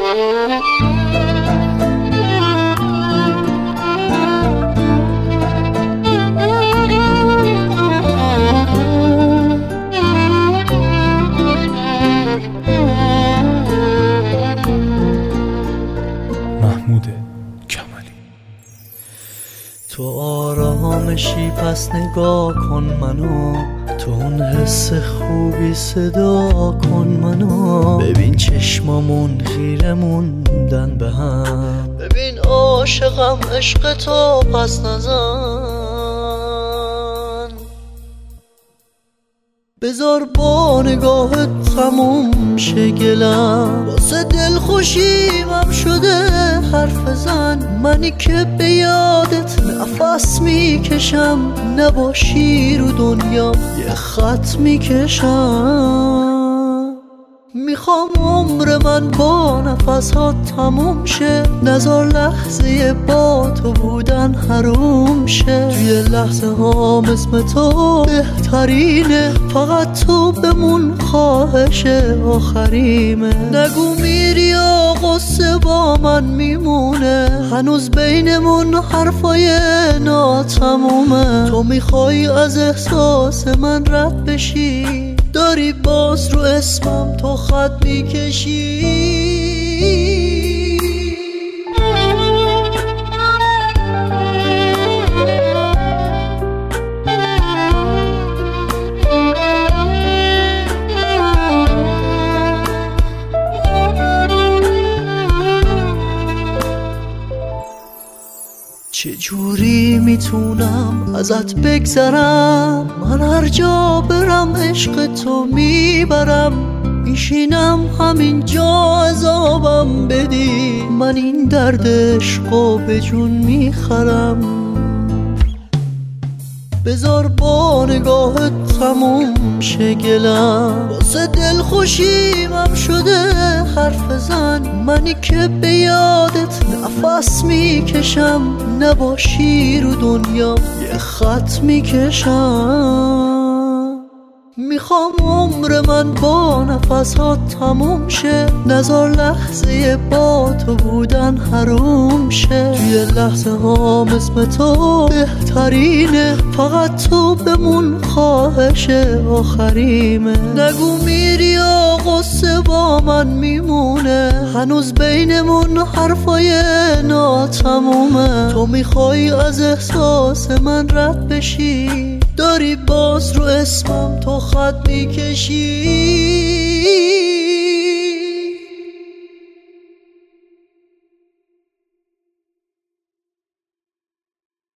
تو آرامشی پس نگاه کن منو، تو اون حس خوبی صدا کن منو. ببین چشمامون خیره موندن به هم، ببین عاشقم عشق تو پس نزن. بذار با نگاهت تموم شه گلم، واسه دل خوشیمم شده حرف زن. منی که به یادت نفس میکشم، نباشی رو دنیا یه خط میکشم. میخوام عمر من با نفس ها تموم شه، نذار لحظه با تو بودن حروم شه. توی لحظه ها اسم تو بهترینه، فقط تو بمون خواهش آخریمه. نگو میری یا قصه با من میمونه، هنوز بینمون حرفای ناتمومه. تو میخوای از احساس من رد بشی، داری باز رو اسمم تو خط میکشی. چجوری میتونم ازت بگذرم؟ من هر جا برم عشق تو میبرم، میشینم همینجا عذابم بدی. من این درد عشقو به جون میخرم. بذار با نگاهت تموم شه گلم، واسه دل خوشیمم شده حرف زن. منی که به یادت نفس میکشم، نباشی رو دنیا یه خط میکشم. میخوام عمر من با نفس ها تموم شه، نذار لحظه با تو بودن حروم شه. توی لحظه ها اسم تو بهترینه، فقط تو بمون خواهش آخریمه. نگو میری یا قصه با من میمونه، هنوز بینمون حرفای ناتمومه. تو میخوای از احساس من رد بشی، داری باز رو اسمم تو خط میکشی.